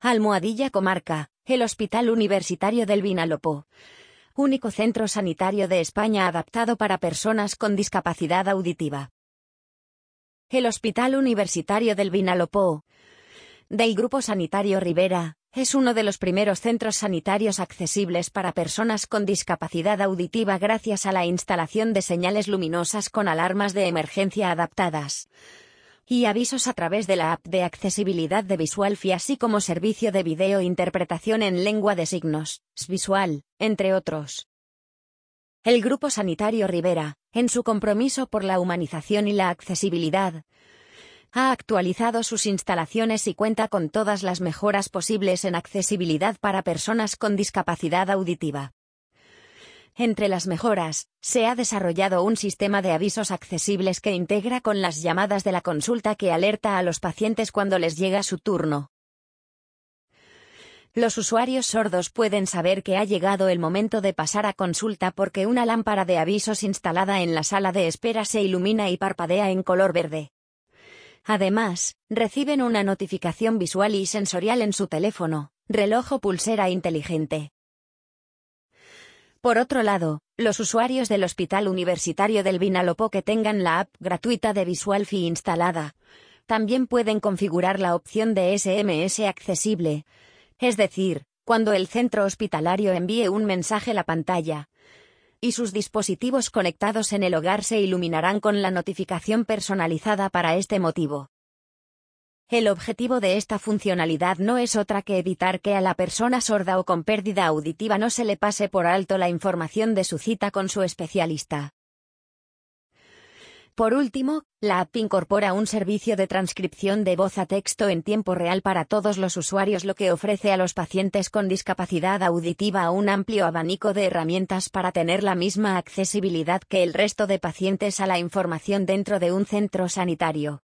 Almohadilla Comarca, el Hospital Universitario del Vinalopó. Único centro sanitario de España adaptado para personas con discapacidad auditiva. El Hospital Universitario del Vinalopó, del Grupo Sanitario Rivera, es uno de los primeros centros sanitarios accesibles para personas con discapacidad auditiva gracias a la instalación de señales luminosas con alarmas de emergencia adaptadas y avisos a través de la app de accesibilidad de Visualfi, así como servicio de video interpretación en lengua de signos, SVisual, entre otros. El Grupo Sanitario Rivera, en su compromiso por la humanización y la accesibilidad, ha actualizado sus instalaciones y cuenta con todas las mejoras posibles en accesibilidad para personas con discapacidad auditiva. Entre las mejoras, se ha desarrollado un sistema de avisos accesibles que integra con las llamadas de la consulta que alerta a los pacientes cuando les llega su turno. Los usuarios sordos pueden saber que ha llegado el momento de pasar a consulta porque una lámpara de avisos instalada en la sala de espera se ilumina y parpadea en color verde. Además, reciben una notificación visual y sensorial en su teléfono, reloj o pulsera inteligente. Por otro lado, los usuarios del Hospital Universitario del Vinalopó que tengan la app gratuita de Visualfi instalada, también pueden configurar la opción de SMS accesible, es decir, cuando el centro hospitalario envíe un mensaje a la pantalla, y sus dispositivos conectados en el hogar se iluminarán con la notificación personalizada para este motivo. El objetivo de esta funcionalidad no es otra que evitar que a la persona sorda o con pérdida auditiva no se le pase por alto la información de su cita con su especialista. Por último, la app incorpora un servicio de transcripción de voz a texto en tiempo real para todos los usuarios, lo que ofrece a los pacientes con discapacidad auditiva un amplio abanico de herramientas para tener la misma accesibilidad que el resto de pacientes a la información dentro de un centro sanitario.